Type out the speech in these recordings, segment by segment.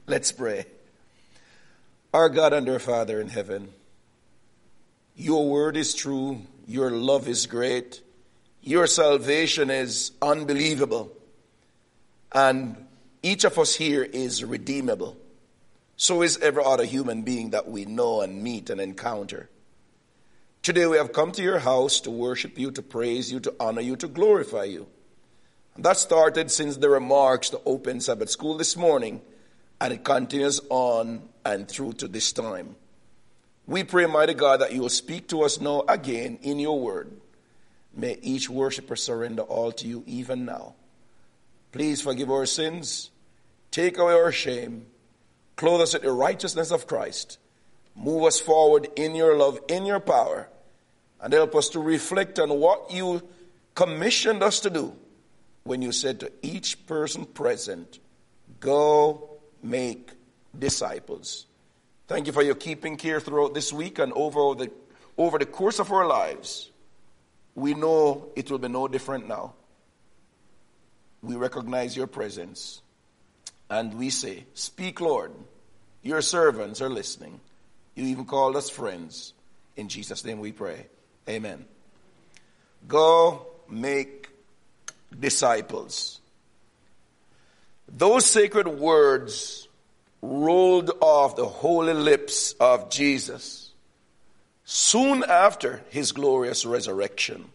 Let's pray. Our God and our Father in heaven, your word is true, your love is great, your salvation is unbelievable, and each of us here is redeemable. So is every other human being that we know and meet and encounter. Today we have come to your house to worship you, to praise you, to honor you, to glorify you. And that started since the remarks to open Sabbath school this morning, and it continues on and through to this time. We pray, mighty God, that you will speak to us now again in your word. May each worshiper surrender all to you even now. Please forgive our sins, take away our shame, clothe us with the righteousness of Christ, move us forward in your love, in your power, and help us to reflect on what you commissioned us to do when you said to each person present, go make disciples. Thank you for your keeping care throughout this week and over the course of our lives. We know it will be no different now. We recognize your presence and we say, speak, Lord. Your servants are listening. You even called us friends. In Jesus' name we pray. Amen. Go make disciples. Those sacred words rolled off the holy lips of Jesus soon after his glorious resurrection.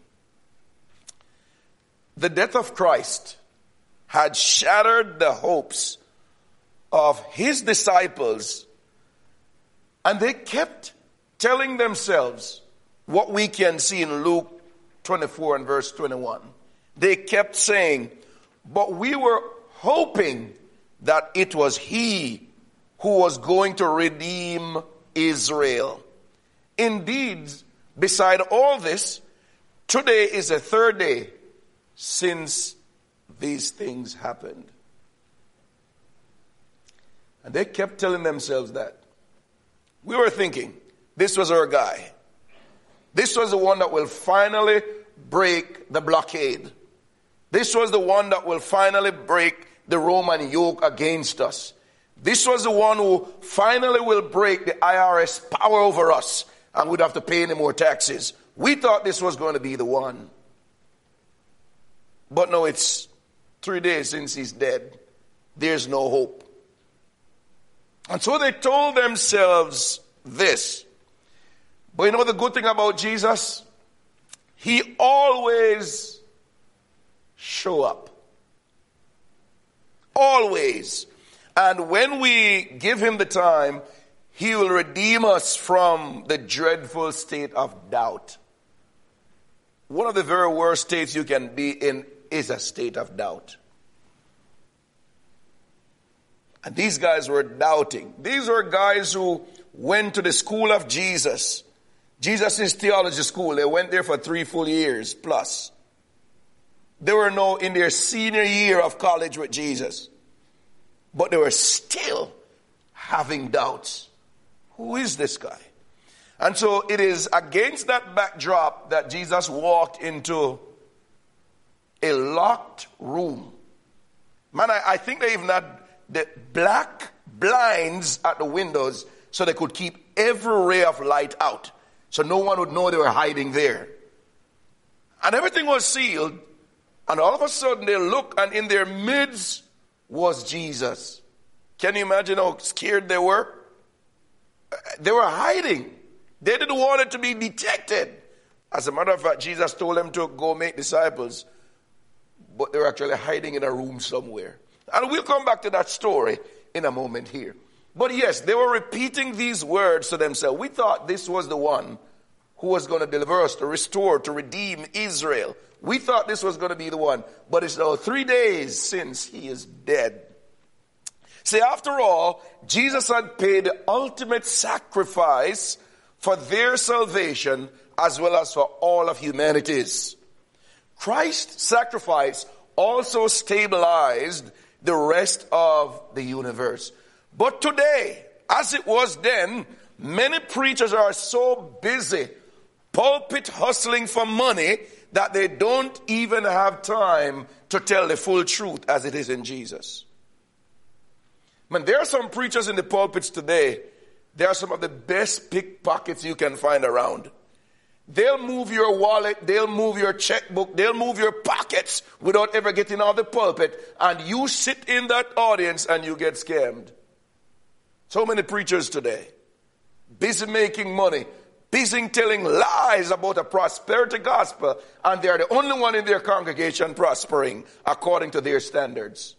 The death of Christ had shattered the hopes of his disciples, and they kept telling themselves what we can see in Luke 24 and verse 21. They kept saying, but we were hoping that it was he who was going to redeem Israel. Indeed, beside all this, today is the third day since these things happened. And they kept telling themselves that. We were thinking, this was our guy. This was the one that will finally break the blockade. This was the one that will finally break the Roman yoke against us. This was the one who finally will break the IRS power over us and we'd have to pay any more taxes. We thought this was going to be the one. But no, it's 3 days since he's dead. There's no hope. And so they told themselves this. But you know the good thing about Jesus? He always show up. Always. And when we give him the time, he will redeem us from the dreadful state of doubt. One of the very worst states you can be in is a state of doubt. And these guys were doubting. These were guys who went to the school of Jesus. Jesus' theology school. They went there for 3 full years plus. They were now in their senior year of college with Jesus. But they were still having doubts. Who is this guy? And so it is against that backdrop that Jesus walked into a locked room. Man, I think they even had the black blinds at the windows so they could keep every ray of light out. So no one would know they were hiding there. And everything was sealed. And all of a sudden they look, and in their midst was Jesus. Can you imagine how scared they were? They were hiding. They didn't want it to be detected. As a matter of fact, Jesus told them to go make disciples. But they were actually hiding in a room somewhere. And we'll come back to that story in a moment here. But yes, they were repeating these words to themselves. We thought this was the one who was going to deliver us, to restore, to redeem Israel. We thought this was going to be the one. But it's now 3 days since he is dead. See, after all, Jesus had paid the ultimate sacrifice for their salvation as well as for all of humanity's. Christ's sacrifice also stabilized the rest of the universe. But today, as it was then, many preachers are so busy pulpit hustling for money that they don't even have time to tell the full truth as it is in Jesus. Man, there are some preachers in the pulpits today. They are some of the best pickpockets you can find around. They'll move your wallet, they'll move your checkbook, they'll move your pockets without ever getting on the pulpit. And you sit in that audience and you get scammed. So many preachers today, busy making money, busy telling lies about a prosperity gospel, and they are the only one in their congregation prospering according to their standards.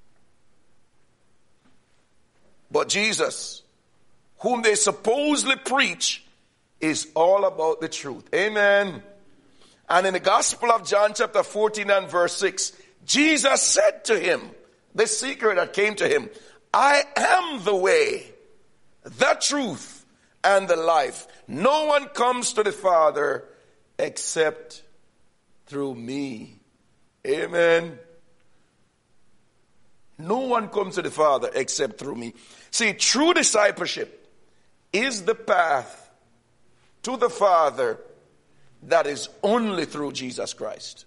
But Jesus, whom they supposedly preach, is all about the truth. Amen. And in the Gospel of John chapter 14 and verse 6, Jesus said to him, the seeker that came to him, I am the way, the truth, and the life. No one comes to the Father except through me. Amen. No one comes to the Father except through me. See, true discipleship is the path to the Father that is only through Jesus Christ.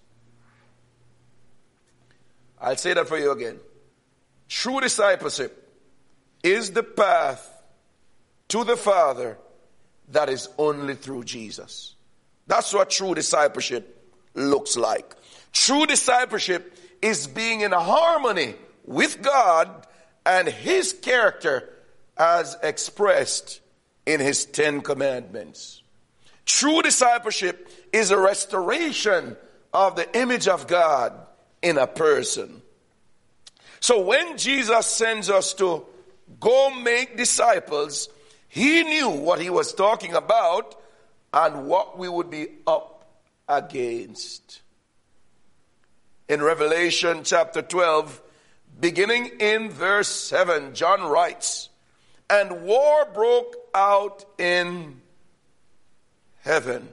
I'll say that for you again. True discipleship is the path to the Father that is only through Jesus. That's what true discipleship looks like. True discipleship is being in harmony with God and His character as expressed in His 10 commandments. True discipleship is a restoration of the image of God in a person. So when Jesus sends us to go make disciples, He knew what He was talking about and what we would be up against. In Revelation chapter 12, beginning in verse 7, John writes, and war broke out in heaven.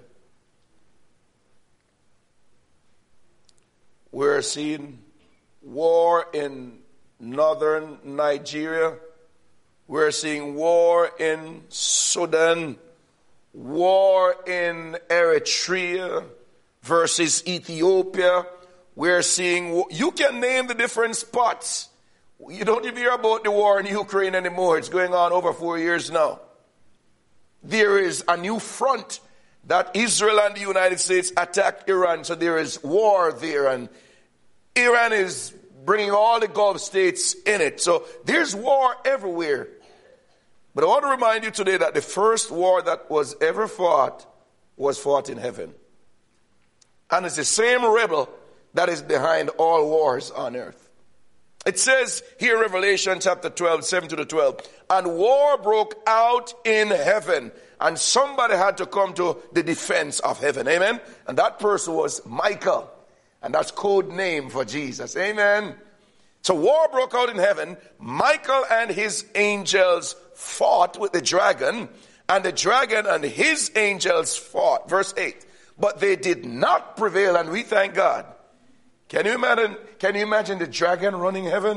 We're seeing war in northern Nigeria. We're seeing war in Sudan, war in Eritrea versus Ethiopia. We're seeing, you can name the different spots. You don't even hear about the war in Ukraine anymore. It's going on over 4 years now. There is a new front that Israel and the United States attacked Iran. So there is war there, and Iran is bringing all the Gulf states in it. So there's war everywhere. But I want to remind you today that the first war that was ever fought was fought in heaven. And it's the same rebel that is behind all wars on earth. It says here in Revelation chapter 12, 7 to the 12, and war broke out in heaven. And somebody had to come to the defense of heaven. Amen. And that person was Michael. And that's code name for Jesus. Amen. So war broke out in heaven. Michael and his angels fought with the dragon. And the dragon and his angels fought. Verse 8. But they did not prevail, and we thank God. Can you imagine the dragon running heaven?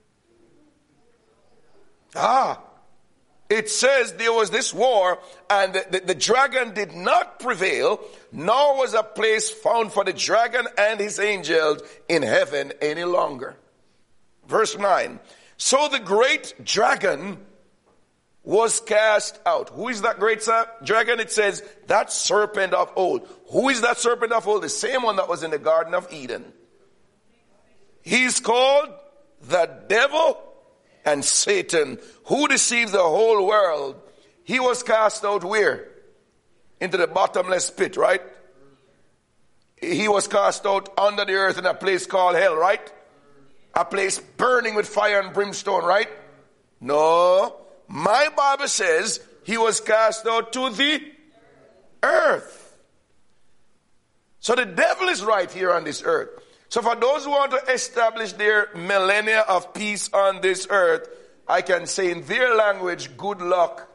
It says there was this war, and the dragon did not prevail, nor was a place found for the dragon and his angels in heaven any longer. Verse 9. So the great dragon was cast out. Who is that great dragon? It says, that serpent of old. Who is that serpent of old? The same one that was in the Garden of Eden. He's called the devil and Satan, who deceives the whole world. He was cast out where? Into the bottomless pit, right? He was cast out under the earth in a place called hell, right? A place burning with fire and brimstone, right? No. My Bible says he was cast out to the earth. So the devil is right here on this earth. So for those who want to establish their millennia of peace on this earth, I can say in their language, good luck.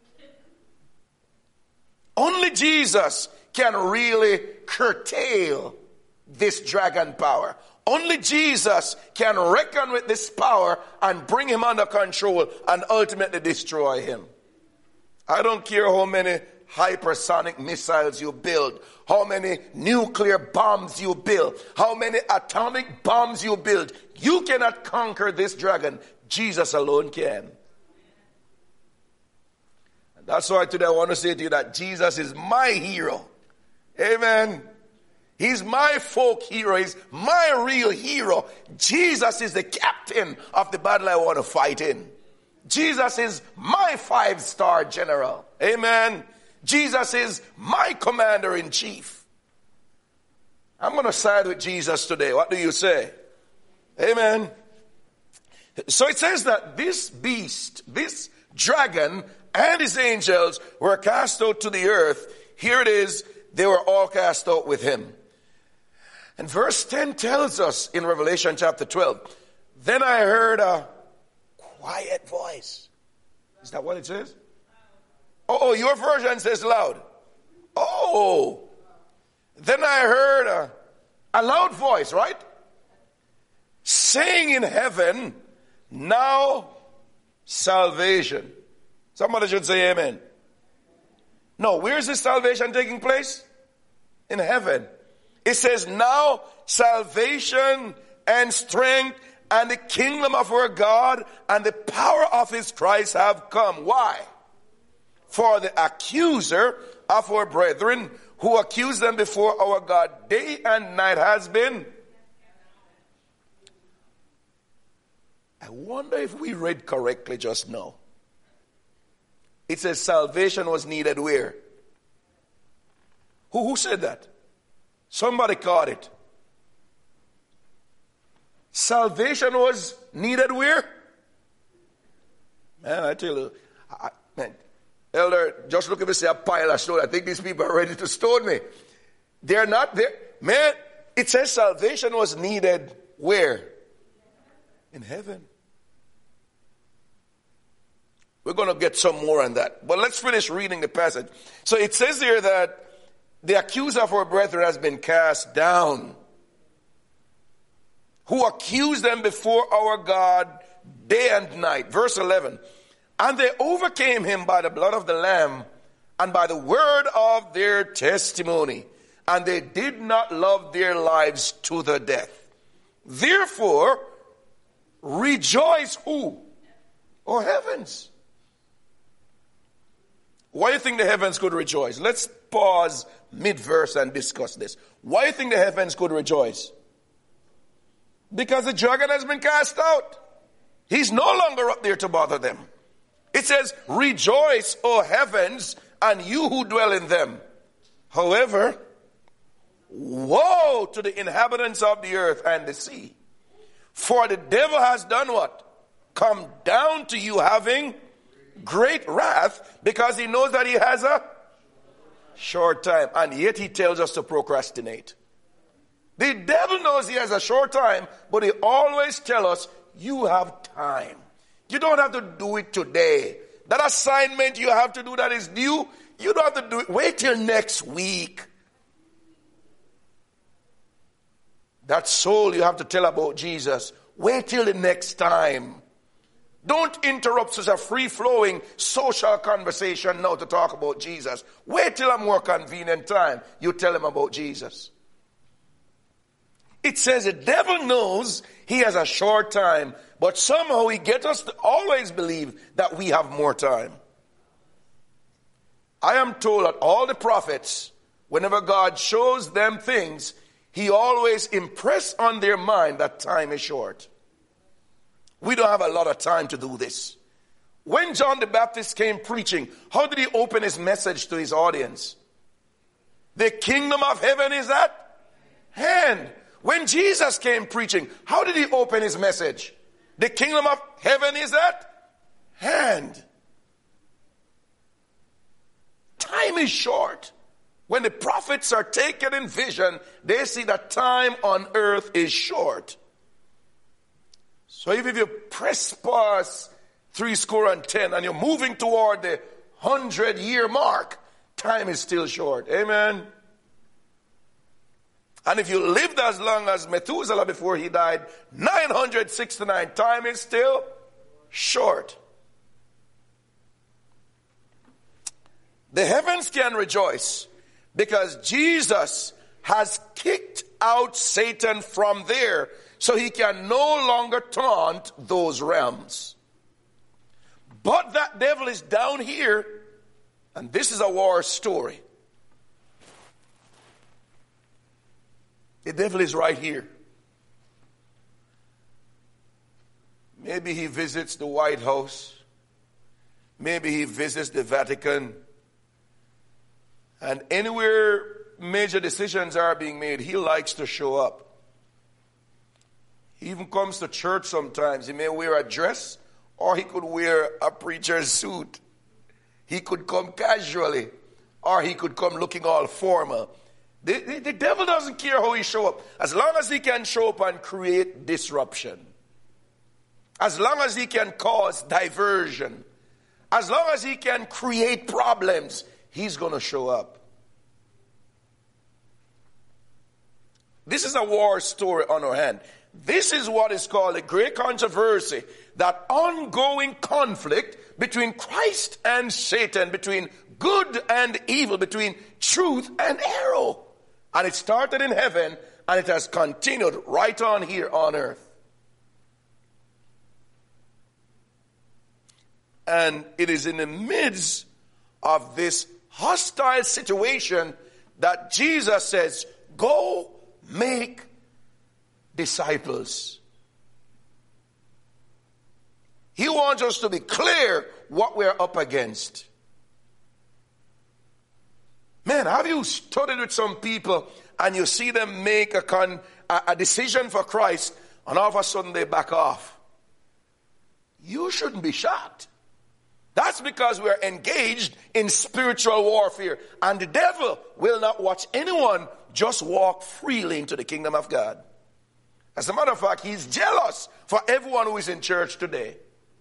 Only Jesus can really curtail this dragon power. Only Jesus can reckon with this power and bring him under control and ultimately destroy him. I don't care how many hypersonic missiles you build, how many nuclear bombs you build, how many atomic bombs you build. You cannot conquer this dragon. Jesus alone can. And that's why today I want to say to you that Jesus is my hero. Amen. He's my folk hero. He's my real hero. Jesus is the captain of the battle I want to fight in. Jesus is my 5-star general. Amen. Jesus is my commander-in-chief. I'm going to side with Jesus today. What do you say? Amen. So it says that this beast, this dragon and his angels were cast out to the earth. Here it is. They were all cast out with him. And verse 10 tells us in Revelation chapter 12, then I heard a quiet voice. Is that what it says? Oh, your version says loud. Oh, then I heard a loud voice, right? Saying in heaven, now salvation. Somebody should say amen. No, where is this salvation taking place? In heaven. It says, now salvation and strength and the kingdom of our God and the power of his Christ have come. Why? For the accuser of our brethren who accused them before our God day and night has been. I wonder if we read correctly just now. It says salvation was needed where? Who said that? Somebody caught it. Salvation was needed where? Man, I tell you, man, Elder, just look at me, say a pile of stone. I think these people are ready to stone me. They're not there. Man, it says salvation was needed where? In heaven. We're going to get some more on that. But let's finish reading the passage. So it says here that the accuser of our brethren has been cast down, who accused them before our God day and night. Verse 11. And they overcame him by the blood of the Lamb and by the word of their testimony. And they did not love their lives to the death. Therefore, rejoice who? Oh, heavens. Why do you think the heavens could rejoice? Let's pause mid-verse and discuss this. Why do you think the heavens could rejoice? Because the dragon has been cast out. He's no longer up there to bother them. It says, rejoice, O heavens, and you who dwell in them. However, woe to the inhabitants of the earth and the sea. For the devil has done what? Come down to you having great wrath, because he knows that he has a short time. And yet he tells us to procrastinate. The devil knows he has a short time, but he always tells us, you have time. You don't have to do it today. That assignment you have to do that is due, you don't have to do it. Wait till next week. That soul you have to tell about Jesus, wait till the next time. Don't interrupt such a free-flowing social conversation now to talk about Jesus. Wait till a more convenient time. You tell him about Jesus. It says the devil knows he has a short time, but somehow he gets us to always believe that we have more time. I am told that all the prophets, whenever God shows them things, he always impresses on their mind that time is short. We don't have a lot of time to do this. When John the Baptist came preaching, how did he open his message to his audience? The kingdom of heaven is at hand. When Jesus came preaching, how did he open his message? The kingdom of heaven is at hand. Time is short. When the prophets are taken in vision, they see that time on earth is short. So if you press past 70 and you're moving toward the 100-year mark, time is still short. Amen. And if you lived as long as Methuselah before he died, 969, time is still short. The heavens can rejoice because Jesus has kicked out Satan from there so he can no longer taunt those realms. But that devil is down here, and this is a war story. The devil is right here. Maybe he visits the White House. Maybe he visits the Vatican. And anywhere major decisions are being made, he likes to show up. He even comes to church sometimes. He may wear a dress, or he could wear a preacher's suit. He could come casually, or he could come looking all formal. The devil doesn't care how he show up, as long as he can show up and create disruption. As long as he can cause diversion. As long as he can create problems, he's going to show up. This is a war story on our hand. This is what is called a great controversy, that ongoing conflict between Christ and Satan, between good and evil, between truth and error. And it started in heaven, and it has continued right on here on earth. And it is in the midst of this hostile situation that Jesus says, go make disciples. He wants us to be clear what we're up against. Man, have you studied with some people and you see them make a decision for Christ, and all of a sudden they back off? You shouldn't be shocked. That's because we're engaged in spiritual warfare. And the devil will not watch anyone just walk freely into the kingdom of God. As a matter of fact, he's jealous for everyone who is in church today.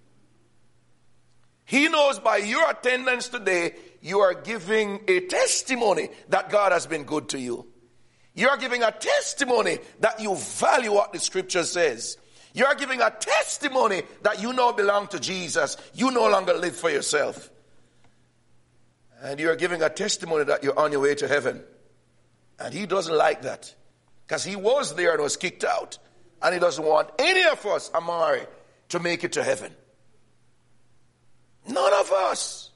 He knows by your attendance today, you are giving a testimony that God has been good to you. You are giving a testimony that you value what the scripture says. You are giving a testimony that you now belong to Jesus. You no longer live for yourself. And you are giving a testimony that you're on your way to heaven. And he doesn't like that, because he was there and was kicked out. And he doesn't want any of us, Amari, to make it to heaven. None of us.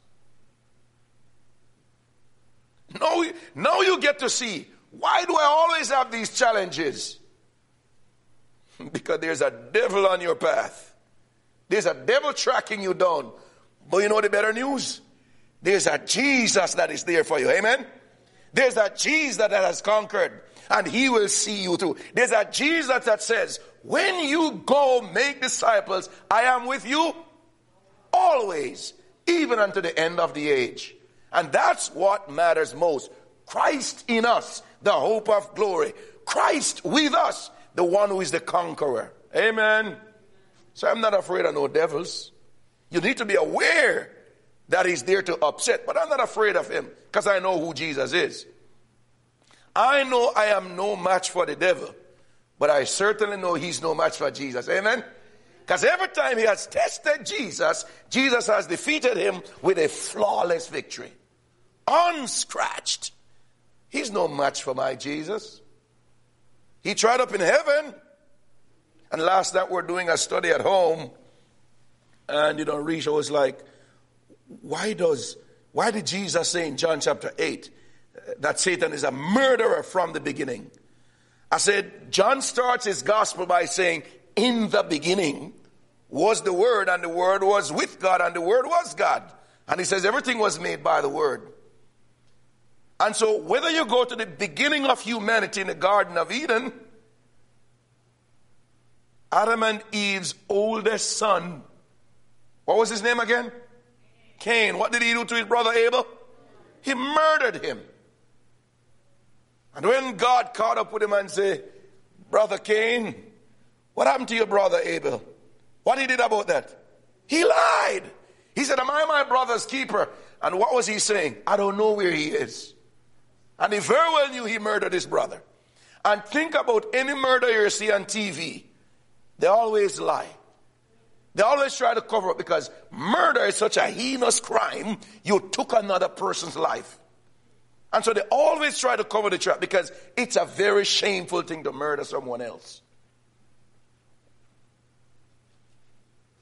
Now you get to see, why do I always have these challenges? Because there's a devil on your path. There's a devil tracking you down. But you know the better news? There's a Jesus that is there for you. Amen? There's a Jesus that has conquered, and he will see you through. There's a Jesus that says, when you go make disciples, I am with you always, even unto the end of the age. And that's what matters most. Christ in us, the hope of glory. Christ with us, the one who is the conqueror. Amen. So I'm not afraid of no devils. You need to be aware that he's there to upset, but I'm not afraid of him, because I know who Jesus is. I know I am no match for the devil, but I certainly know he's no match for Jesus. Amen. Because every time he has tested Jesus, Jesus has defeated him with a flawless victory. Unscratched. He's no match for my Jesus. He tried up in heaven. And last night we're doing a study at home. And Risha was like, why did Jesus say in John chapter 8 that Satan is a murderer from the beginning? I said, John starts his gospel by saying, in the beginning was the Word, and the Word was with God, and the Word was God. And he says everything was made by the Word. And so whether you go to the beginning of humanity in the Garden of Eden, Adam and Eve's oldest son, what was his name again? Cain. What did he do to his brother Abel? He murdered him. And when God caught up with him and said, Brother Cain, what happened to your brother Abel? What he did about that? He lied. He said, am I my brother's keeper? And what was he saying? I don't know where he is. And he very well knew he murdered his brother. And think about any murder you see on TV. They always lie. They always try to cover up, because murder is such a heinous crime. You took another person's life. And so they always try to cover the trap, because it's a very shameful thing to murder someone else.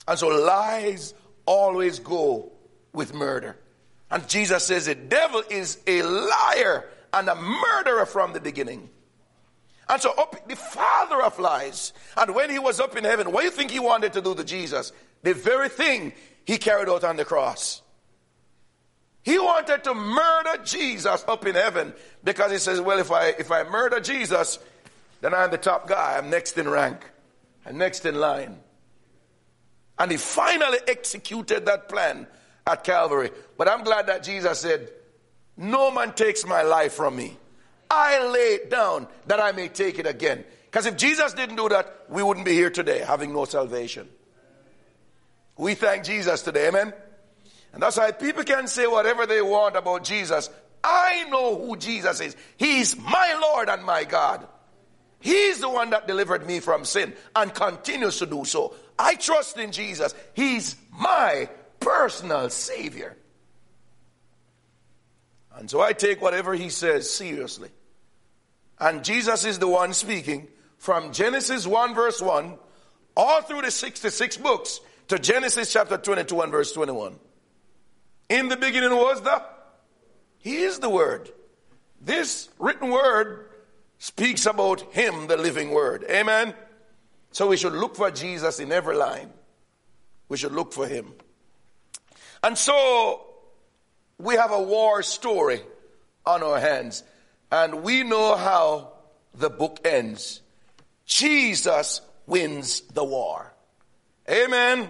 And so lies always go with murder. And Jesus says the devil is a liar and a murderer from the beginning. And so the father of lies. And when he was up in heaven, what do you think he wanted to do to Jesus? The very thing he carried out on the cross. He wanted to murder Jesus up in heaven because he says, well, if I murder Jesus, then I'm the top guy. I'm next in rank. I'm next in line. And he finally executed that plan at Calvary. But I'm glad that Jesus said, no man takes my life from me. I lay it down that I may take it again. Because if Jesus didn't do that, we wouldn't be here today having no salvation. We thank Jesus today, amen? And that's why people can say whatever they want about Jesus. I know who Jesus is. He's my Lord and my God. He's the one that delivered me from sin and continues to do so. I trust in Jesus. He's my personal Savior. And so I take whatever he says seriously. And Jesus is the one speaking from Genesis 1 verse 1 all through the 66 books to Genesis chapter 22 and verse 21. In the beginning was He is the Word. This written word speaks about him, the living word. Amen? So we should look for Jesus in every line. We should look for him. And so we have a war story on our hands. And we know how the book ends. Jesus wins the war. Amen?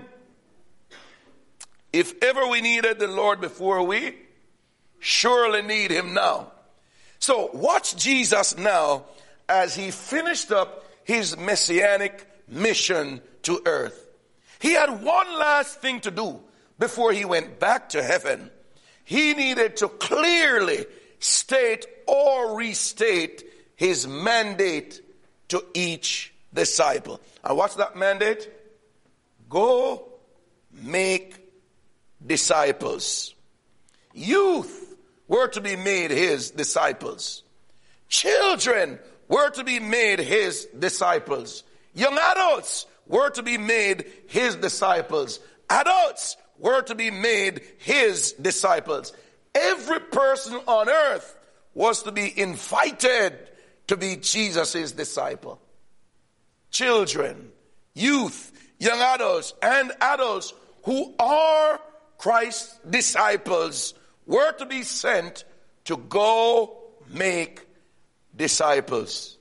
If ever we needed the Lord before, we surely need him now. So watch Jesus now as he finished up his messianic mission to earth. He had one last thing to do before he went back to heaven. He needed to clearly state or restate his mandate to each disciple. And what's that mandate? Go make disciples. Youth were to be made his disciples. Children were to be made his disciples. Young adults were to be made his disciples. Adults were to be made his disciples. Every person on earth was to be invited to be Jesus' disciple. Children, youth, young adults, and adults who are Christ's disciples were to be sent to go make disciples.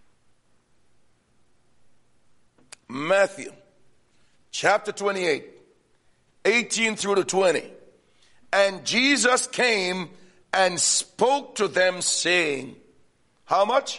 Matthew chapter 28, 18 through to 20. And Jesus came and spoke to them saying, how much?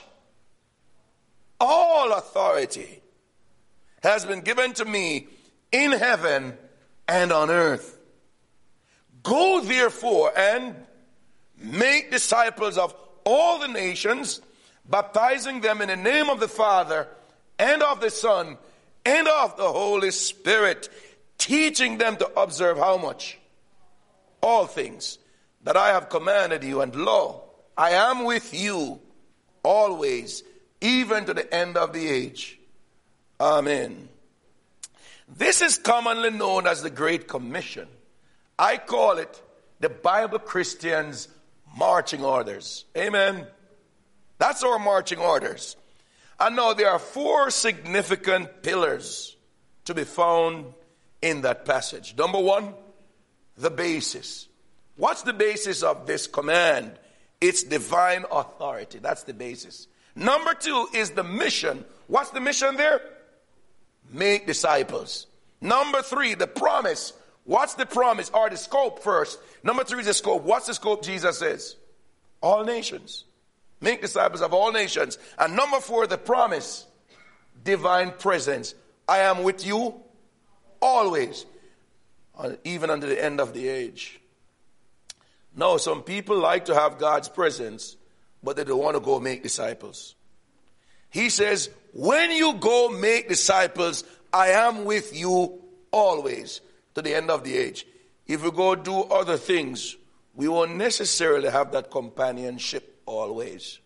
All authority has been given to me in heaven and on earth. Go therefore and make disciples of all the nations, baptizing them in the name of the Father and of the Son and of the Holy Spirit, teaching them to observe how much? All things that I have commanded you, and lo, I am with you always, even to the end of the age. Amen. This is commonly known as the Great Commission. I call it the Bible Christians' marching orders. Amen. That's our marching orders. And now there are 4 significant pillars to be found in that passage. Number 1, the basis. What's the basis of this command? It's divine authority. That's the basis. Number 2 is the mission. What's the mission there? Make disciples. Number 3, the promise. What's the promise or the scope first? Number 3 is the scope. What's the scope? Jesus says, all nations. Make disciples of all nations. And number 4, the promise. Divine presence. I am with you always, even unto the end of the age. Now, some people like to have God's presence, but they don't want to go make disciples. He says, when you go make disciples, I am with you always, to the end of the age. If we go do other things, we won't necessarily have that companionship always.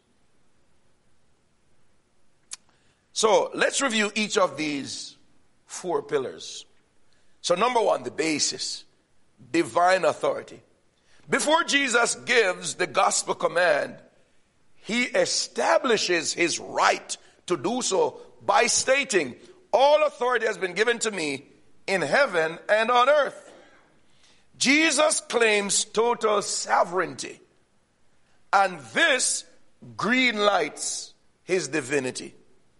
So let's review each of these 4 pillars. So number one, the basis, divine authority. Before Jesus gives the gospel command, he establishes his right to do so by stating, all authority has been given to me in heaven and on earth. Jesus claims total sovereignty, and this green lights his divinity.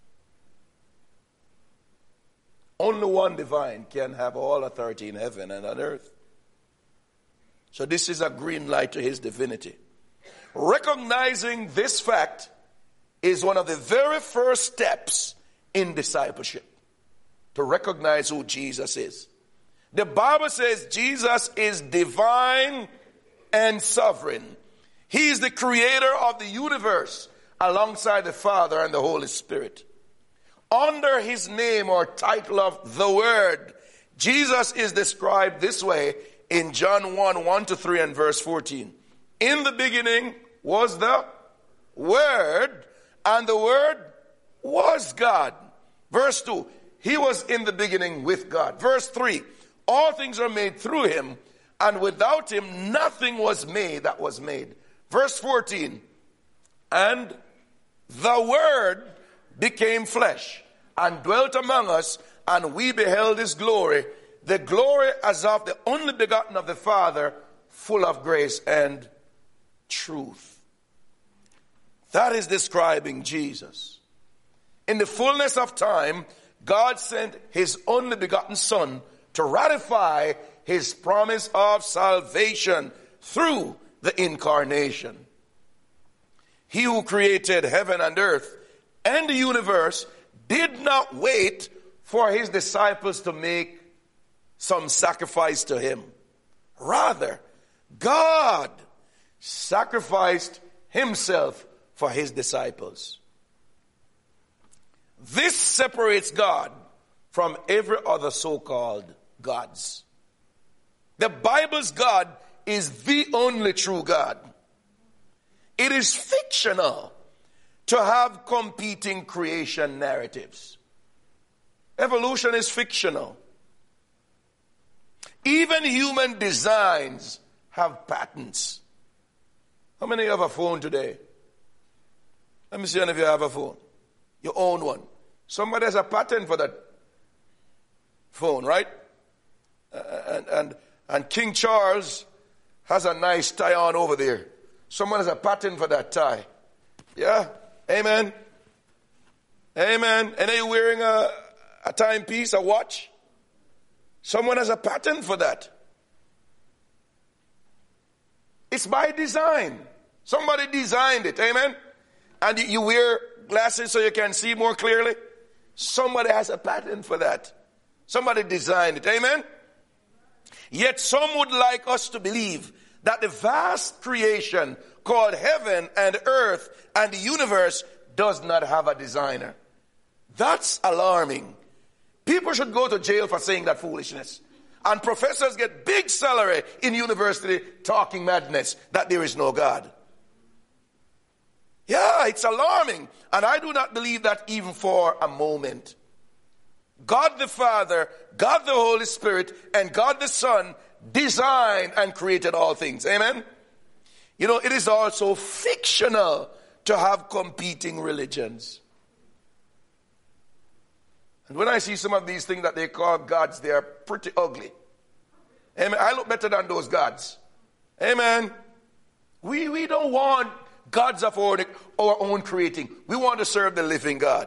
Only one divine can have all authority in heaven and on earth. So this is a green light to his divinity. Recognizing this fact is one of the very first steps in discipleship, to recognize who Jesus is. The Bible says Jesus is divine and sovereign. He is the creator of the universe alongside the Father and the Holy Spirit. Under his name or title of the Word, Jesus is described this way in John 1:1-3 and verse 14. In the beginning was the Word, and the Word was God. Verse 2, he was in the beginning with God. Verse 3, all things are made through him, and without him nothing was made that was made. Verse 14, and the Word became flesh and dwelt among us, and we beheld his glory, the glory as of the only begotten of the Father, full of grace and truth. That is describing Jesus. In the fullness of time, God sent his only begotten Son to ratify his promise of salvation through the incarnation. He who created heaven and earth and the universe did not wait for his disciples to make some sacrifice to him. Rather, God sacrificed himself for his disciples. This separates God from every other so-called gods. The Bible's God is the only true God. It is fictional to have competing creation narratives. Evolution is fictional. Even human designs have patents. How many of you have a phone today? Let me see any of you have a phone. You own one. Somebody has a patent for that phone, right? And King Charles has a nice tie on over there. Someone has a patent for that tie. Yeah? Amen. Amen. And are you wearing a timepiece, a watch? Someone has a patent for that. It's by design. Somebody designed it. Amen. And you wear glasses so you can see more clearly. Somebody has a patent for that. Somebody designed it. Amen. Yet some would like us to believe that the vast creation called heaven and earth and the universe does not have a designer. That's alarming. People should go to jail for saying that foolishness. And professors get big salary in university talking madness that there is no God. Yeah, it's alarming. And I do not believe that even for a moment. God the Father, God the Holy Spirit, and God the Son designed and created all things. Amen? You know, it is also fictional to have competing religions. And when I see some of these things that they call gods, they are pretty ugly. Amen. I look better than those gods. Amen. We don't want gods of our own creating. We want to serve the living God.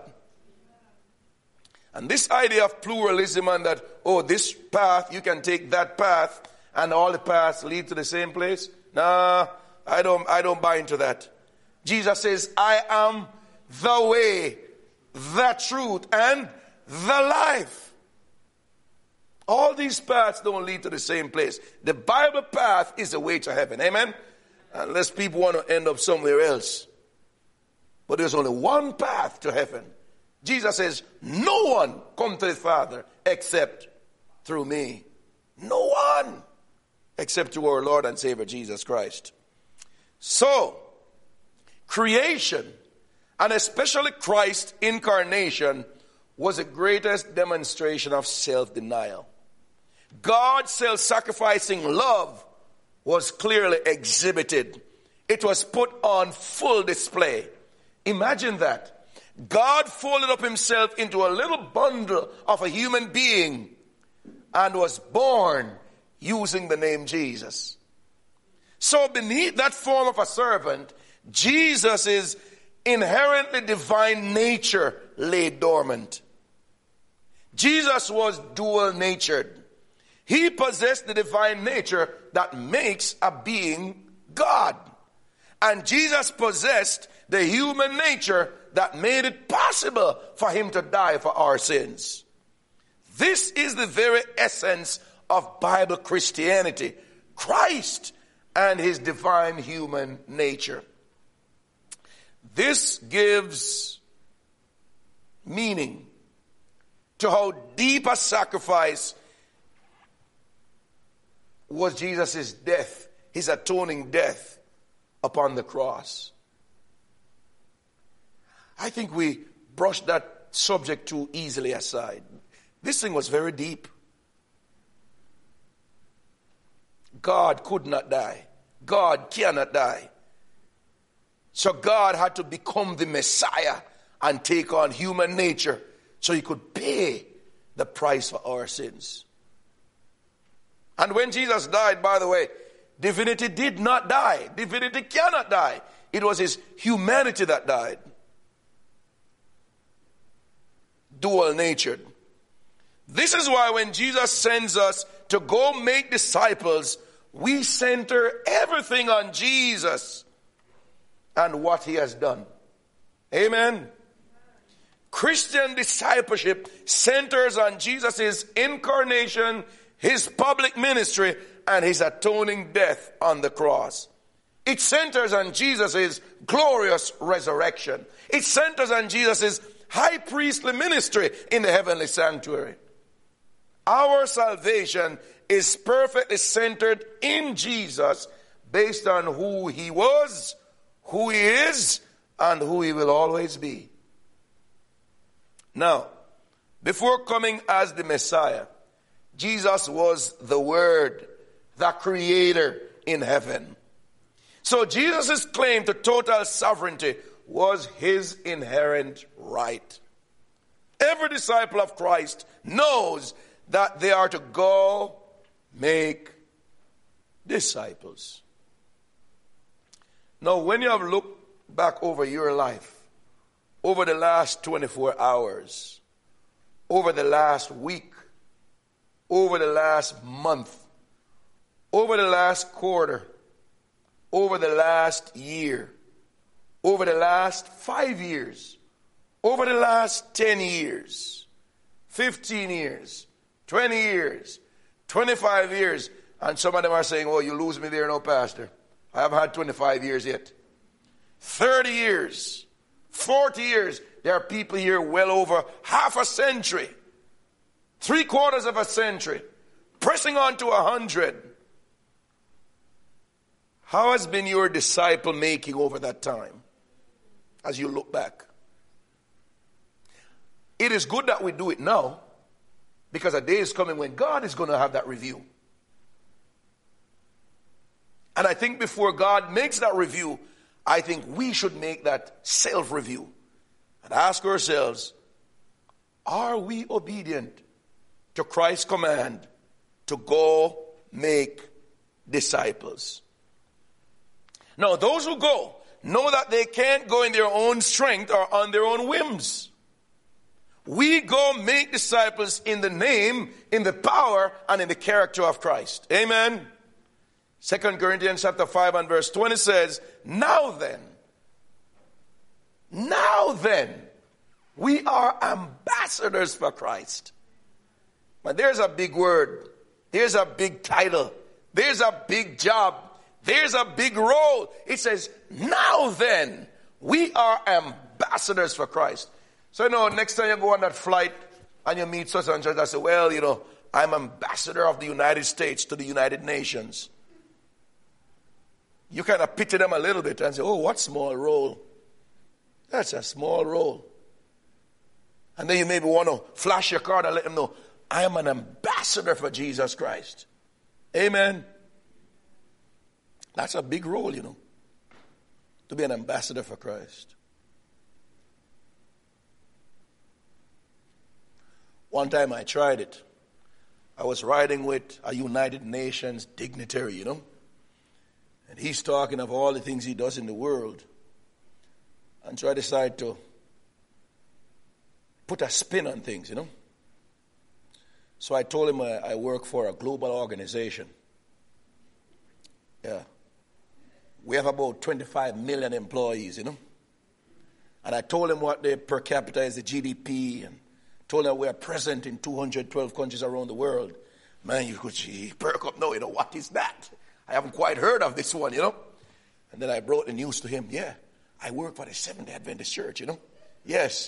And this idea of pluralism and that, oh, this path, you can take that path and all the paths lead to the same place. Nah, I don't buy into that. Jesus says, I am the way, the truth, and the life. All these paths don't lead to the same place. The Bible path is the way to heaven. Amen? Unless people want to end up somewhere else. But there's only one path to heaven. Jesus says, no one come to the Father except through me. No one except through our Lord and Savior Jesus Christ. So, creation, and especially Christ's incarnation, was the greatest demonstration of self-denial. God's self-sacrificing love was clearly exhibited. It was put on full display. Imagine that. God folded up himself into a little bundle of a human being and was born using the name Jesus. So beneath that form of a servant, Jesus' inherently divine nature lay dormant. Jesus was dual-natured. He possessed the divine nature that makes a being God. And Jesus possessed the human nature that made it possible for him to die for our sins. This is the very essence of Bible Christianity. Christ and his divine human nature. This gives meaning to how deep a sacrifice was Jesus' death, his atoning death upon the cross. I think we brushed that subject too easily aside. This thing was very deep. God could not die. God cannot die. So God had to become the Messiah and take on human nature so he could pay the price for our sins. And when Jesus died, by the way, divinity did not die. Divinity cannot die. It was his humanity that died. Dual-natured. This is why when Jesus sends us to go make disciples, we center everything on Jesus and what he has done. Amen. Christian discipleship centers on Jesus' incarnation, his public ministry, and his atoning death on the cross. It centers on Jesus' glorious resurrection. It centers on Jesus' high priestly ministry in the heavenly sanctuary. Our salvation is perfectly centered in Jesus based on who he was, who he is, and who he will always be. Now, before coming as the Messiah, Jesus was the Word, the Creator in heaven. So Jesus' claim to total sovereignty was his inherent right. Every disciple of Christ knows that they are to go make disciples. Now, when you have looked back over your life, over the last 24 hours, over the last week, over the last month, over the last quarter, over the last year, over the last 5 years, over the last 10 years, 15 years, 20 years, 25 years, and some of them are saying, oh, you lose me there, no, Pastor. I haven't had 25 years yet. 30 years, 40 years. There are people here well over half a century, 3/4 of a century, pressing on to 100. How has been your disciple making over that time as you look back? It is good that we do it now, because a day is coming when God is going to have that review. And I think before God makes that review, I think we should make that self-review and ask ourselves, are we obedient to Christ's command to go make disciples? Now, those who go know that they can't go in their own strength or on their own whims. We go make disciples in the name, in the power, and in the character of Christ. Amen. 2 Corinthians chapter 5 and verse 20 says, now then, we are ambassadors for Christ. But there's a big word. There's a big title. There's a big job. There's a big role. It says, now then, we are ambassadors for Christ. So, next time you go on that flight and you meet such and such, I say, well, I'm ambassador of the United States to the United Nations. You kind of pity them a little bit and say, oh, what small role? That's a small role. And then you maybe want to flash your card and let them know, I am an ambassador for Jesus Christ. Amen. That's a big role, to be an ambassador for Christ. One time I tried it. I was riding with a United Nations dignitary, And he's talking of all the things he does in the world. And so I decided to put a spin on things, So I told him I work for a global organization. Yeah. We have about 25 million employees, And I told him what the per capita is, the GDP, and told him we are present in 212 countries around the world. Man, you could perk up. No, what is that? I haven't quite heard of this one, And then I brought the news to him. Yeah, I work for the Seventh-day Adventist Church, Yes.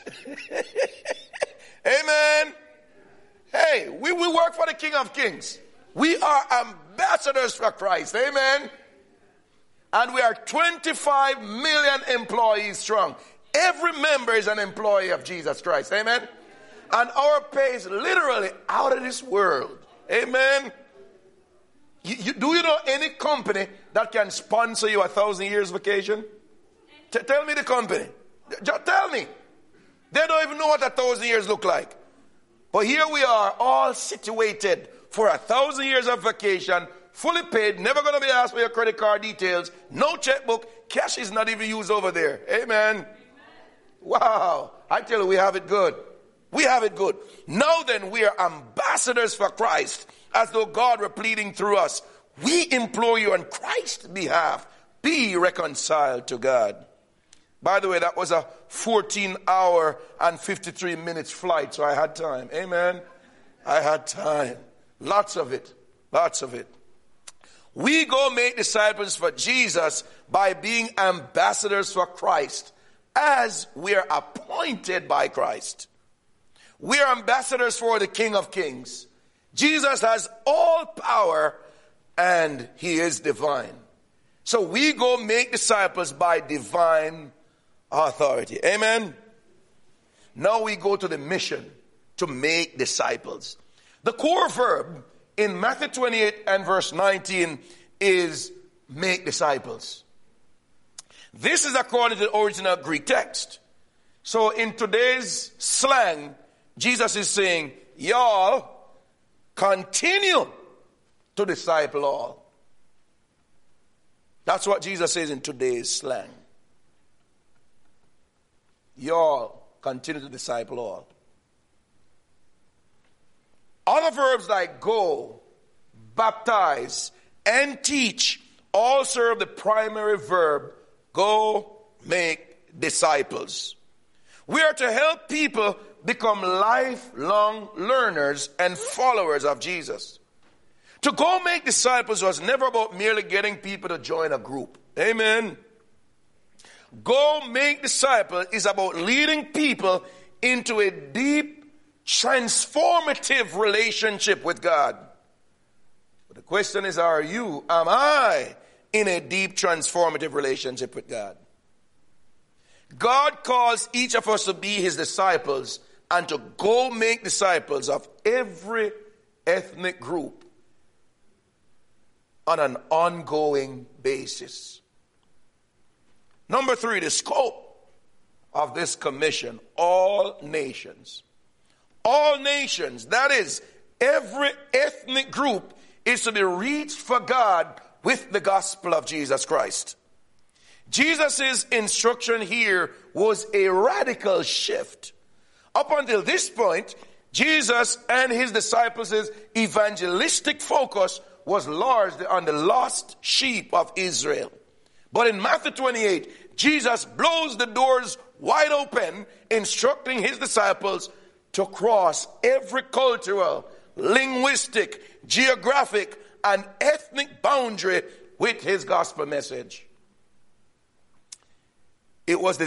Amen. Hey, we work for the King of Kings. We are ambassadors for Christ. Amen. And we are 25 million employees strong. Every member is an employee of Jesus Christ. Amen. And our pay is literally out of this world. Amen. Do you know any company that can sponsor you 1,000 years vacation? Tell me the company. Just tell me. They don't even know what 1,000 years look like. But here we are, all situated for 1,000 years of vacation, fully paid, never going to be asked for your credit card details, no checkbook, cash is not even used over there. Amen. Wow. I tell you, we have it good. We have it good. Now then, we are ambassadors for Christ, as though God were pleading through us. We implore you on Christ's behalf, be reconciled to God. By the way, that was a 14-hour and 53 minutes flight, so I had time. Amen. I had time. Lots of it. Lots of it. We go make disciples for Jesus by being ambassadors for Christ, as we are appointed by Christ. We are ambassadors for the King of Kings. Jesus has all power and he is divine. So we go make disciples by divine authority. Amen. Now we go to the mission to make disciples. The core verb in Matthew 28 and verse 19 is make disciples. This is according to the original Greek text. So in today's slang, Jesus is saying, y'all continue to disciple all. That's what Jesus says in today's slang. Y'all continue to disciple all. Other verbs like go, baptize, and teach all serve the primary verb, go make disciples. We are to help people become lifelong learners and followers of Jesus. To go make disciples was never about merely getting people to join a group. Amen. Go make disciples is about leading people into a deep, transformative relationship with God. But the question is, am I in a deep, transformative relationship with God? God calls each of us to be his disciples and to go make disciples of every ethnic group on an ongoing basis. Number 3, the scope of this commission, all nations. All nations, that is, every ethnic group is to be reached for God with the gospel of Jesus Christ. Jesus' instruction here was a radical shift. Up until this point, Jesus and his disciples' evangelistic focus was largely on the lost sheep of Israel. But in Matthew 28, Jesus blows the doors wide open, instructing his disciples to cross every cultural, linguistic, geographic, and ethnic boundary with his gospel message. It was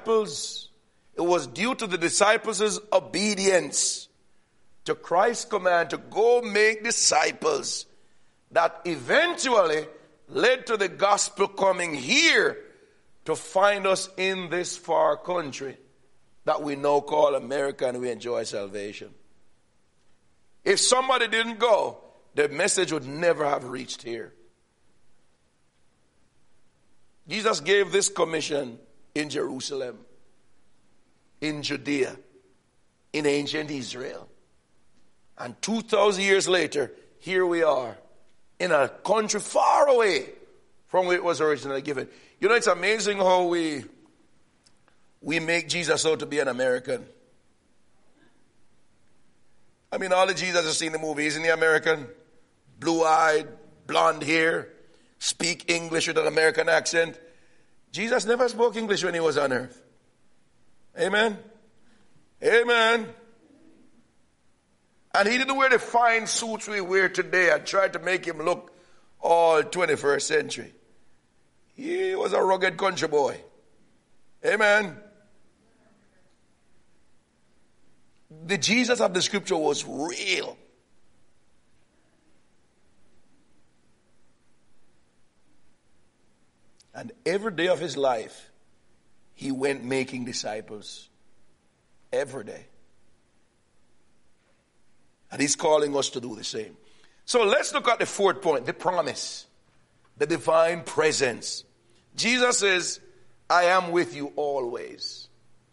due to the disciples' obedience to Christ's command to go make disciples that eventually led to the gospel coming here to find us in this far country that we now call America, and we enjoy salvation. If somebody didn't go, the message would never have reached here. Jesus gave this commission in Jerusalem, in Judea, in ancient Israel. And 2,000 years later, here we are in a country far away from where it was originally given. You know, it's amazing how we make Jesus out to be an American. I mean, all the Jesus you see in the movie, isn't he American? Blue-eyed, blonde hair, speak English with an American accent. Jesus never spoke English when he was on earth. Amen? Amen. And he didn't wear the fine suits we wear today and tried to make him look all 21st century. He was a rugged country boy. Amen. The Jesus of the scripture was real. And every day of his life, he went making disciples. Every day. And he's calling us to do the same. So let's look at the fourth point, the promise, the divine presence. Jesus says, I am with you always.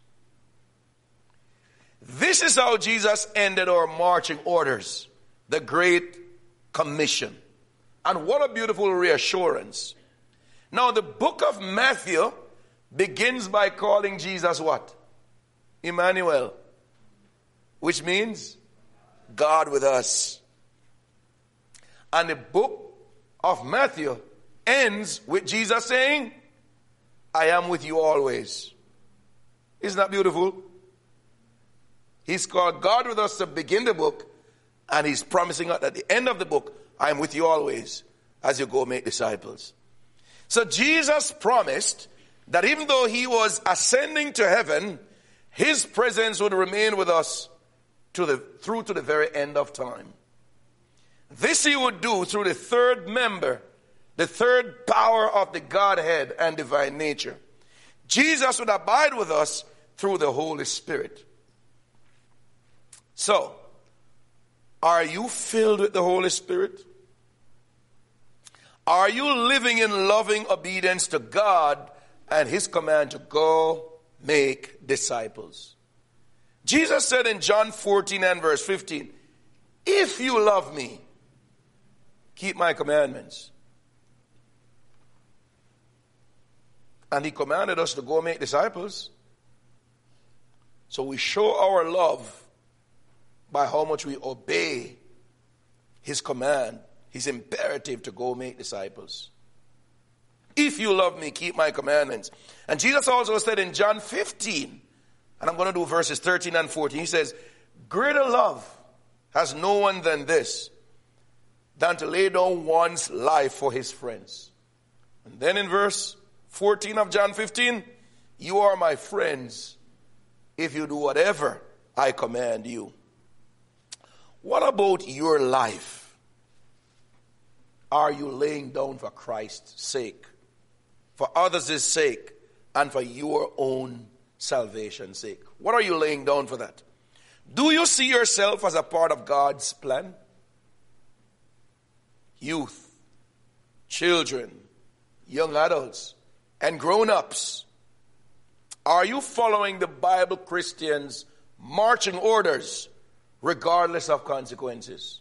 This is how Jesus ended our marching orders, the Great Commission. And what a beautiful reassurance. Now the book of Matthew begins by calling Jesus what? Emmanuel, which means God with us. And the book of Matthew ends with Jesus saying, I am with you always. Isn't that beautiful? He's called God with us to begin the book, and he's promising us at the end of the book, I am with you always as you go make disciples. So Jesus promised that even though he was ascending to heaven, his presence would remain with us through to the very end of time. This he would do through the third member, the third power of the Godhead and divine nature. Jesus would abide with us through the Holy Spirit. So, are you filled with the Holy Spirit? Are you living in loving obedience to God and his command to go make disciples? Jesus said in John 14 and verse 15, if you love me, keep my commandments. And he commanded us to go make disciples. So we show our love by how much we obey his command, his imperative to go make disciples. If you love me, keep my commandments. And Jesus also said in John 15, and I'm going to do verses 13 and 14, he says, greater love has no one than this, than to lay down one's life for his friends. And then in verse 14 of John 15, you are my friends if you do whatever I command you. What about your life? Are you laying down for Christ's sake, for others' sake, and for your own salvation's sake? What are you laying down for that? Do you see yourself as a part of God's plan? Youth, children, young adults, and grown-ups, are you following the Bible Christians' marching orders regardless of consequences?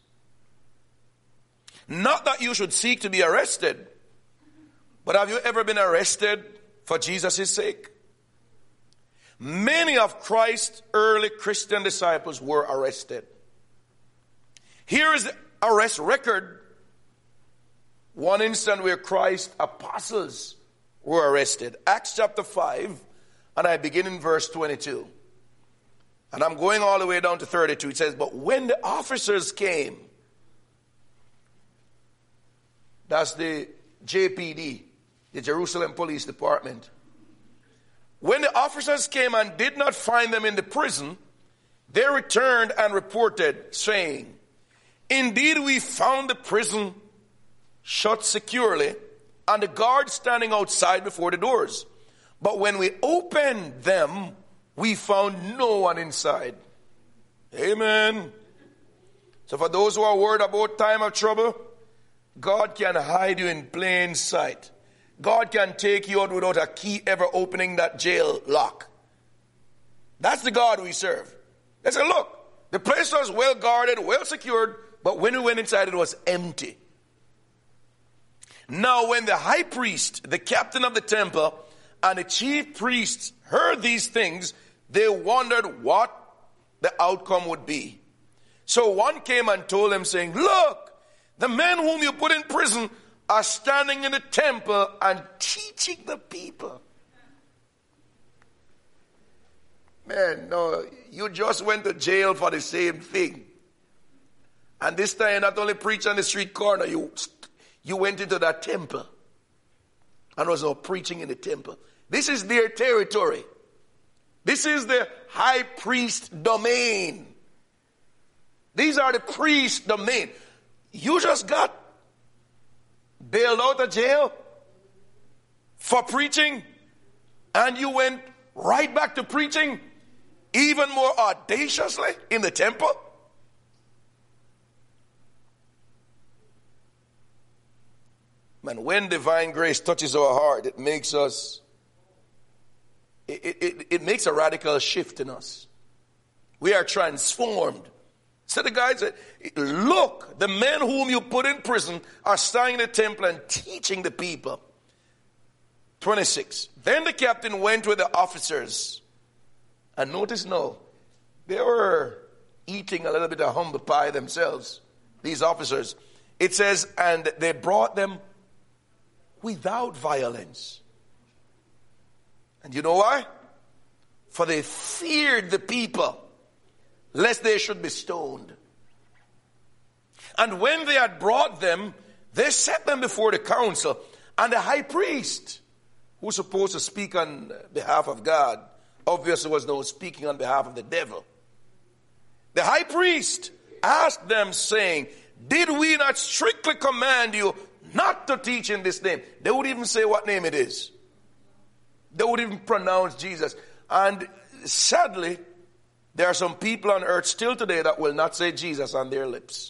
Not that you should seek to be arrested, but have you ever been arrested for Jesus' sake? Many of Christ's early Christian disciples were arrested. Here is the arrest record. One instant where Christ's apostles were arrested. Acts chapter 5, and I begin in verse 22. And I'm going all the way down to 32. It says, but when the officers came, that's the JPD, the Jerusalem Police Department. When the officers came and did not find them in the prison, they returned and reported, saying, indeed we found the prison shut securely, and the guards standing outside before the doors. But when we opened them, we found no one inside. Amen. So for those who are worried about time of trouble, God can hide you in plain sight. God can take you out without a key ever opening that jail lock. That's the God we serve. They said, look, the place was well guarded, well secured, but when we went inside, it was empty. Now when the high priest, the captain of the temple, and the chief priests heard these things, they wondered what the outcome would be. So one came and told them, saying, look, the men whom you put in prison are standing in the temple and teaching the people. Man, no, you just went to jail for the same thing. And this time, not only preach on the street corner, you went into that temple and was now preaching in the temple. This is their territory. This is the high priest domain. These are the priest domain. You just got bailed out of jail for preaching, and you went right back to preaching even more audaciously in the temple. Man, when divine grace touches our heart, it makes us, it makes a radical shift in us. We are transformed. So the guy said, look, the men whom you put in prison are standing in the temple and teaching the people. 26. Then the captain went with the officers. And notice now, they were eating a little bit of humble pie themselves, these officers. It says, and they brought them without violence. And you know why? For they feared the people, lest they should be stoned. And when they had brought them, they set them before the council. And the high priest, who was supposed to speak on behalf of God, obviously was now speaking on behalf of the devil. The high priest asked them, saying, did we not strictly command you not to teach in this name? They would even say what name it is. They would even pronounce Jesus. And sadly, there are some people on earth still today that will not say Jesus on their lips.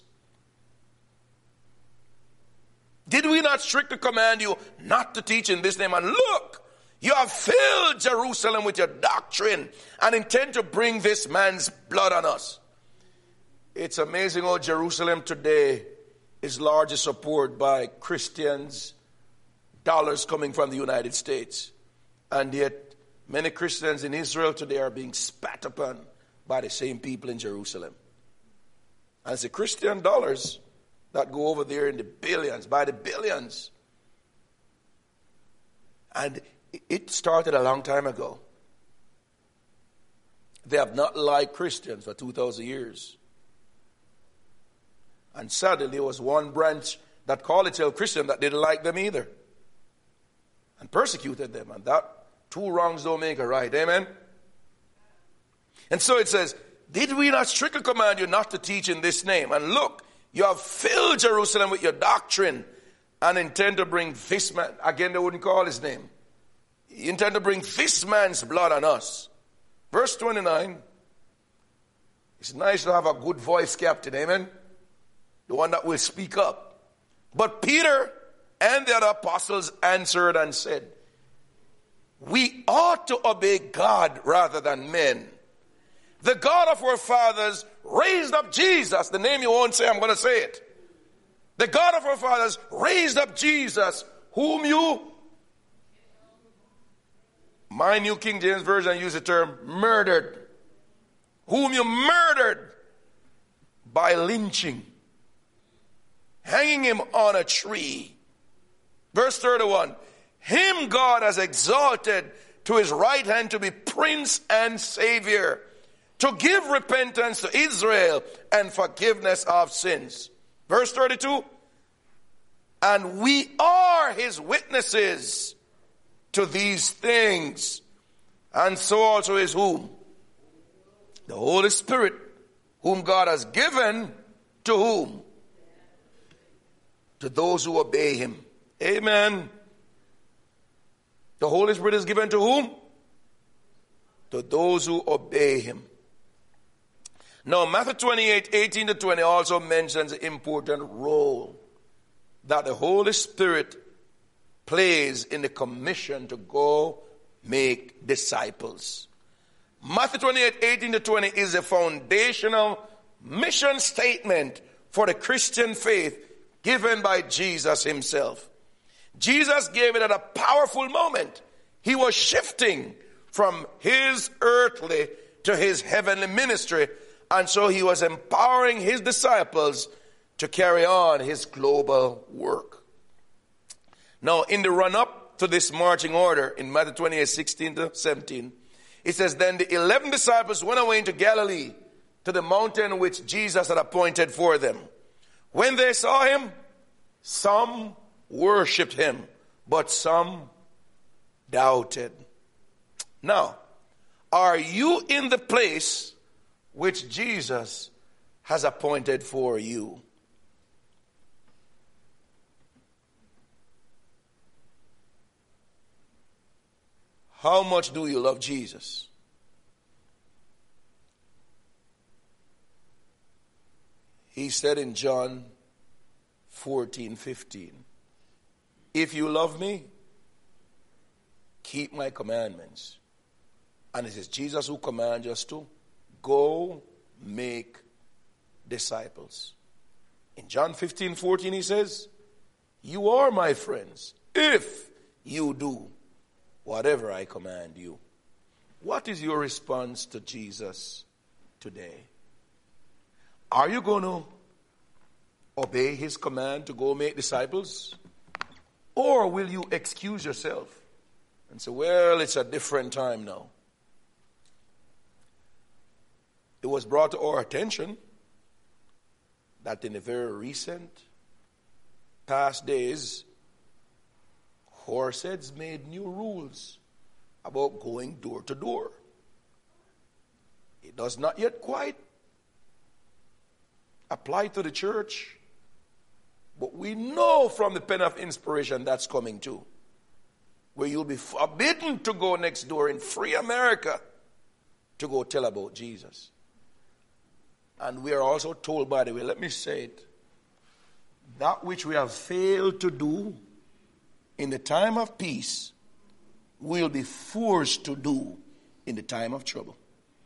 Did we not strictly command you not to teach in this name? And look, you have filled Jerusalem with your doctrine and intend to bring this man's blood on us. It's amazing how Jerusalem today is largely supported by Christians, dollars coming from the United States. And yet, many Christians in Israel today are being spat upon by the same people in Jerusalem. And it's the Christian dollars that go over there in the billions, by the billions. And it started a long time ago. They have not liked Christians for 2,000 years. And sadly, there was one branch that called itself Christian that didn't like them either. And persecuted them. And that two wrongs don't make a right. Amen? And so it says, did we not strictly command you not to teach in this name? And look, you have filled Jerusalem with your doctrine and intend to bring this man. Again, they wouldn't call his name. You intend to bring this man's blood on us. Verse 29. It's nice to have a good voice captain. Amen? The one that will speak up. But Peter and the other apostles answered and said, we ought to obey God rather than men. The God of our fathers raised up Jesus. The name you won't say, I'm going to say it. The God of our fathers raised up Jesus, whom you, my New King James Version uses the term murdered. Whom you murdered by lynching, hanging him on a tree. Verse 31. Him God has exalted to his right hand to be Prince and Savior, to give repentance to Israel and forgiveness of sins. Verse 32. And we are his witnesses to these things. And so also is whom? The Holy Spirit, whom God has given to whom? To those who obey him. Amen. The Holy Spirit is given to whom? To those who obey him. Now, Matthew 28, 18 to 20 also mentions an important role that the Holy Spirit plays in the commission to go make disciples. Matthew 28, 18 to 20 is a foundational mission statement for the Christian faith given by Jesus himself. Jesus gave it at a powerful moment. He was shifting from his earthly to his heavenly ministry, and so he was empowering his disciples to carry on his global work. Now, in the run-up to this marching order, in Matthew 28, 16 to 17, it says, Then the 11 disciples went away into Galilee, to the mountain which Jesus had appointed for them. When they saw him, some worshipped him, but some doubted. Now, are you in the place which Jesus has appointed for you? How much do you love Jesus? He said in John 14:15, if you love me, keep my commandments. And it is Jesus who commands us to go make disciples. In John 15:14 he says, you are my friends if you do whatever I command you. What is your response to Jesus today? Are you going to obey his command to go make disciples? Or will you excuse yourself and say, well, it's a different time now? It was brought to our attention that in the very recent past days, Horseheads made new rules about going door to door. It does not yet quite apply to the church, but we know from the pen of inspiration that's coming too, where you'll be forbidden to go next door in free America to go tell about Jesus. And we are also told, by the way, let me say it, that which we have failed to do in the time of peace, we'll be forced to do in the time of trouble.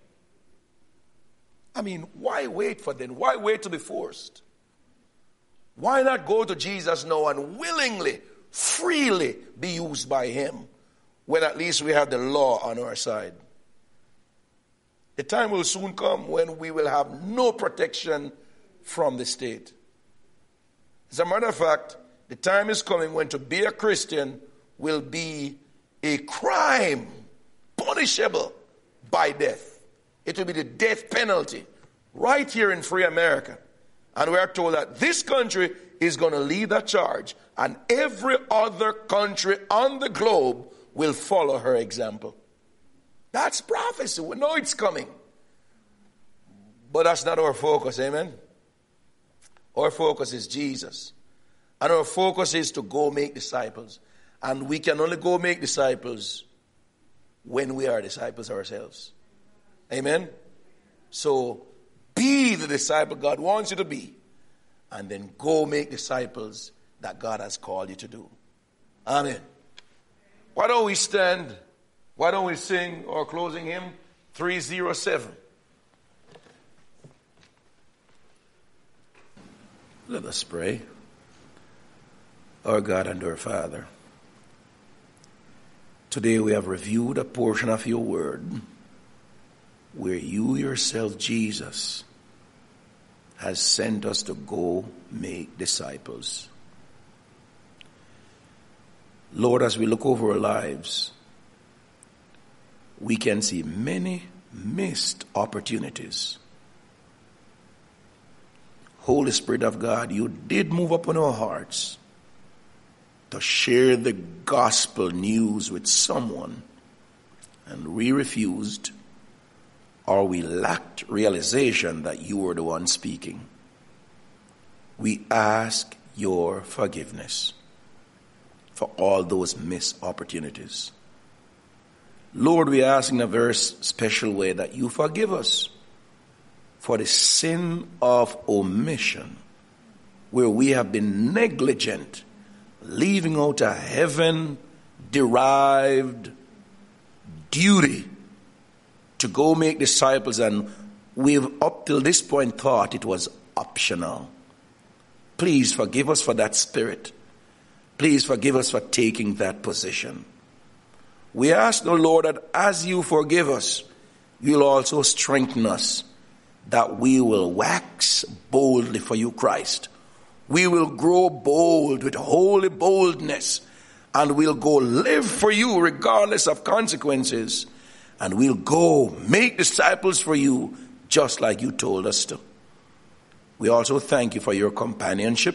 I mean, why wait for them? Why wait to be forced? Why not go to Jesus now and willingly, freely be used by him when at least we have the law on our side? The time will soon come when we will have no protection from the state. As a matter of fact, the time is coming when to be a Christian will be a crime punishable by death. It will be the death penalty right here in free America. And we are told that this country is going to lead that charge, and every other country on the globe will follow her example. That's prophecy. We know it's coming. But that's not our focus, amen? Our focus is Jesus. And our focus is to go make disciples. And we can only go make disciples when we are disciples ourselves. Amen? So, be the disciple God wants you to be. And then go make disciples that God has called you to do. Amen. Why don't we stand? Why don't we sing our closing hymn? 307. Let us pray. Our God and our Father, today we have reviewed a portion of your word where you yourself, Jesus, has sent us to go make disciples. Lord, as we look over our lives, we can see many missed opportunities. Holy Spirit of God, you did move upon our hearts to share the gospel news with someone, and we refused, or we lacked realization that you were the one speaking. We ask your forgiveness for all those missed opportunities. Lord, we ask in a very special way that you forgive us for the sin of omission, where we have been negligent, leaving out a heaven-derived duty to go make disciples, and we've up till this point thought it was optional. Please forgive us for that spirit. Please forgive us for taking that position. We ask the Lord that as you forgive us, you'll also strengthen us, that we will wax boldly for you, Christ. We will grow bold with holy boldness, and we'll go live for you regardless of consequences, and we'll go make disciples for you just like you told us to. We also thank you for your companionship.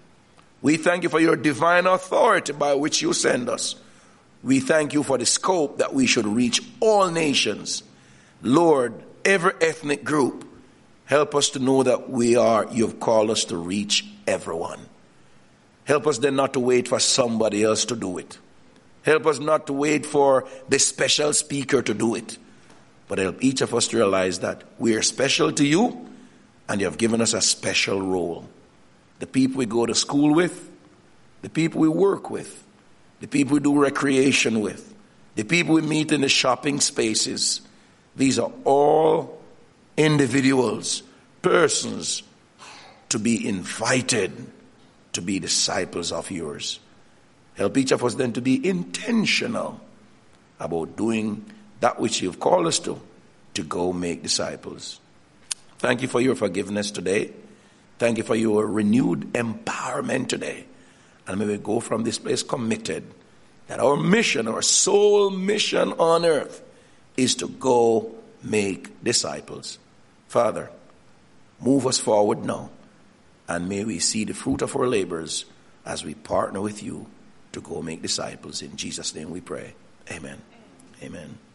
We thank you for your divine authority by which you send us. We thank you for the scope that we should reach all nations. Lord, every ethnic group, help us to know that you've called us to reach everyone. Help us then not to wait for somebody else to do it. Help us not to wait for the special speaker to do it. But help each of us to realize that we are special to you, and you have given us a special role. The people we go to school with, the people we work with, the people we do recreation with, the people we meet in the shopping spaces, these are all individuals, persons to be invited to be disciples of yours. Help each of us then to be intentional about doing that which you've called us to go make disciples. Thank you for your forgiveness today. Thank you for your renewed empowerment today. And may we go from this place committed that our mission, our sole mission on earth, is to go make disciples. Father, move us forward now, and may we see the fruit of our labors as we partner with you to go make disciples. In Jesus' name we pray. Amen. Amen.